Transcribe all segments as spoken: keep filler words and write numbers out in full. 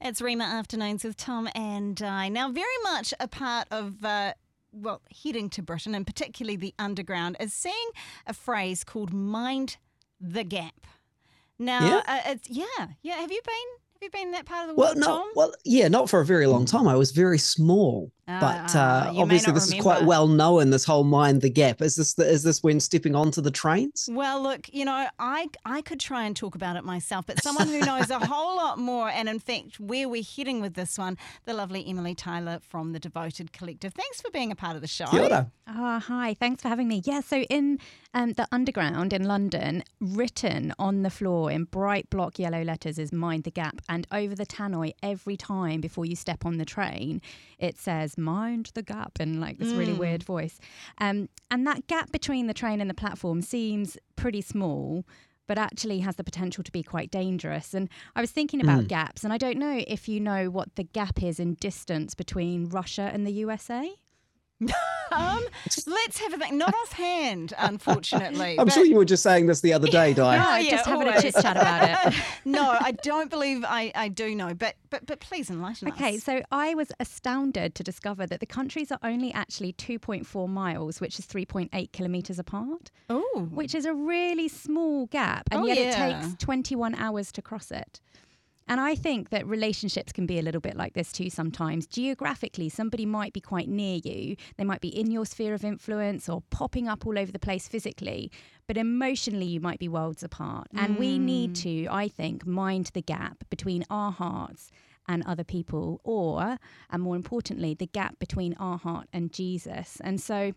It's Rima Afternoons with Tom and Di. Now, very much a part of, uh, well, heading to Britain, and particularly the underground, is seeing a phrase called mind the gap. Now, Yeah? uh, it's, yeah, yeah. Have you been? Have you been in that part of the Well, world, no, Tom? well, yeah, not for a very long time. I was very small, but Ah, uh, you may obviously not this is quite remember. well known. This whole mind the gap. Is this the, is this when stepping onto the trains? Well, look, you know, I I could try and talk about it myself, but someone who knows a whole lot more, and in fact, where we're heading with this one, the lovely Emily Tyler from the Devoted Collective. Thanks for being a part of the show. Kia ora. Oh, hi. Thanks for having me. Yeah, so in um, the Underground in London, written on the floor in bright block yellow letters is Mind the Gap. And over the tannoy, every time before you step on the train, it says Mind the Gap in like this really Mm. weird voice. Um, and that gap between the train and the platform seems pretty small, but actually has the potential to be quite dangerous. And I was thinking about Mm. gaps, and I don't know if you know what the gap is in distance between Russia and the U S A. Um, let's have a think. Not offhand, unfortunately. I'm but- sure you were just saying this the other day, Di. Yeah, yeah, just having always. a chit chat about it. No, I don't believe I, I do know, but but but please enlighten us. Okay, so I was astounded to discover that the countries are only actually two point four miles, which is three point eight kilometres apart, Oh, which is a really small gap, and Oh, yet yeah. it takes twenty-one hours to cross it. And I think that relationships can be a little bit like this too sometimes. Geographically, somebody might be quite near you. They might be in your sphere of influence or popping up all over the place physically. But emotionally, you might be worlds apart. And we need to, I think, mind the gap between our hearts and other people, or, and more importantly, the gap between our heart and Jesus. And so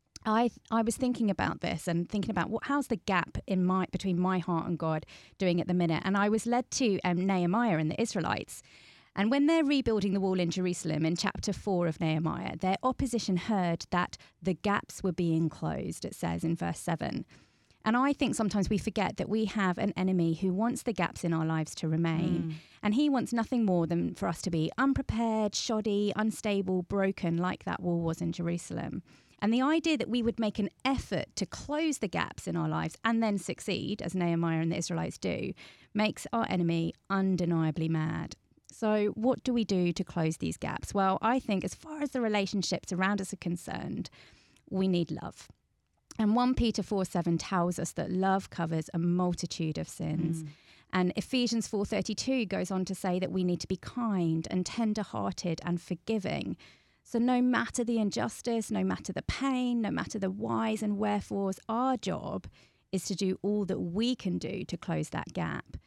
I I was thinking about this and thinking about what how's the gap in my between my heart and God doing at the minute, and I was led to um, Nehemiah and the Israelites, and when they're rebuilding the wall in Jerusalem in chapter four of Nehemiah, their opposition heard that the gaps were being closed. It says in verse seven. And I think sometimes we forget that we have an enemy who wants the gaps in our lives to remain. Mm. And he wants nothing more than for us to be unprepared, shoddy, unstable, broken, like that wall was in Jerusalem. And the idea that we would make an effort to close the gaps in our lives and then succeed, as Nehemiah and the Israelites do, makes our enemy undeniably mad. So what do we do to close these gaps? Well, I think as far as the relationships around us are concerned, we need love. And First Peter four seven tells us that love covers a multitude of sins. Mm. And Ephesians four thirty-two goes on to say that we need to be kind and tender-hearted and forgiving. So no matter the injustice, no matter the pain, no matter the whys and wherefores, our job is to do all that we can do to close that gap.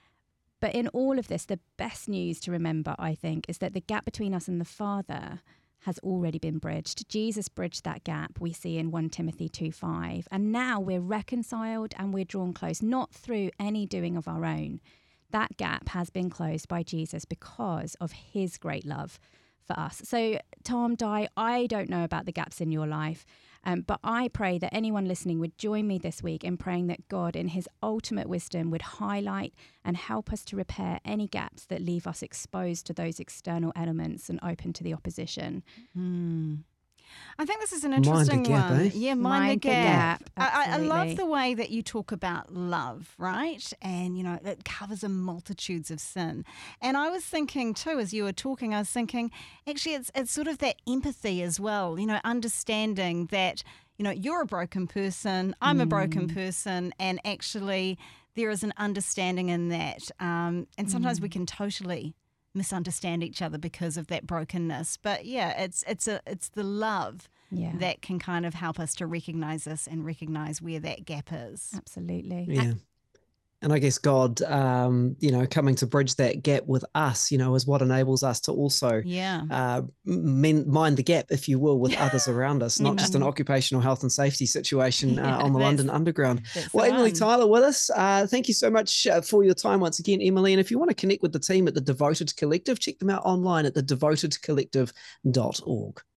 But in all of this, the best news to remember, I think, is that the gap between us and the Father has already been bridged. Jesus bridged that gap, we see in First Timothy two five. And now we're reconciled and we're drawn close, not through any doing of our own. That gap has been closed by Jesus because of his great love for us. So, Tom, Di, I don't know about the gaps in your life, um, but I pray that anyone listening would join me this week in praying that God, in his ultimate wisdom, would highlight and help us to repair any gaps that leave us exposed to those external elements and open to the opposition. Mm. I think this is an Mind the interesting gap, one. eh? Yeah, mind, Mind the the gap. gap, I, I- I love absolutely. the way that you talk about love, right? And, you know, it covers a multitudes of sin. And I was thinking too, as you were talking, I was thinking, actually, it's it's sort of that empathy as well, you know, understanding that, you know, you're a broken person, I'm a broken person, and actually there is an understanding in that. Um, and sometimes we can totally misunderstand each other because of that brokenness. But yeah, it's it's a it's the love Yeah, that can kind of help us to recognize this and recognize where that gap is. absolutely. Yeah. And I guess God, um, you know, coming to bridge that gap with us, you know, is what enables us to also Yeah. uh, men, mind the gap, if you will, with others around us, not just an occupational health and safety situation uh, Yeah, on the that's- London Underground. That's Well, the Emily one. Tyler with us. Uh, thank you so much uh, for your time once again, Emily. And if you want to connect with the team at the Devoted Collective, check them out online at the devoted collective dot org.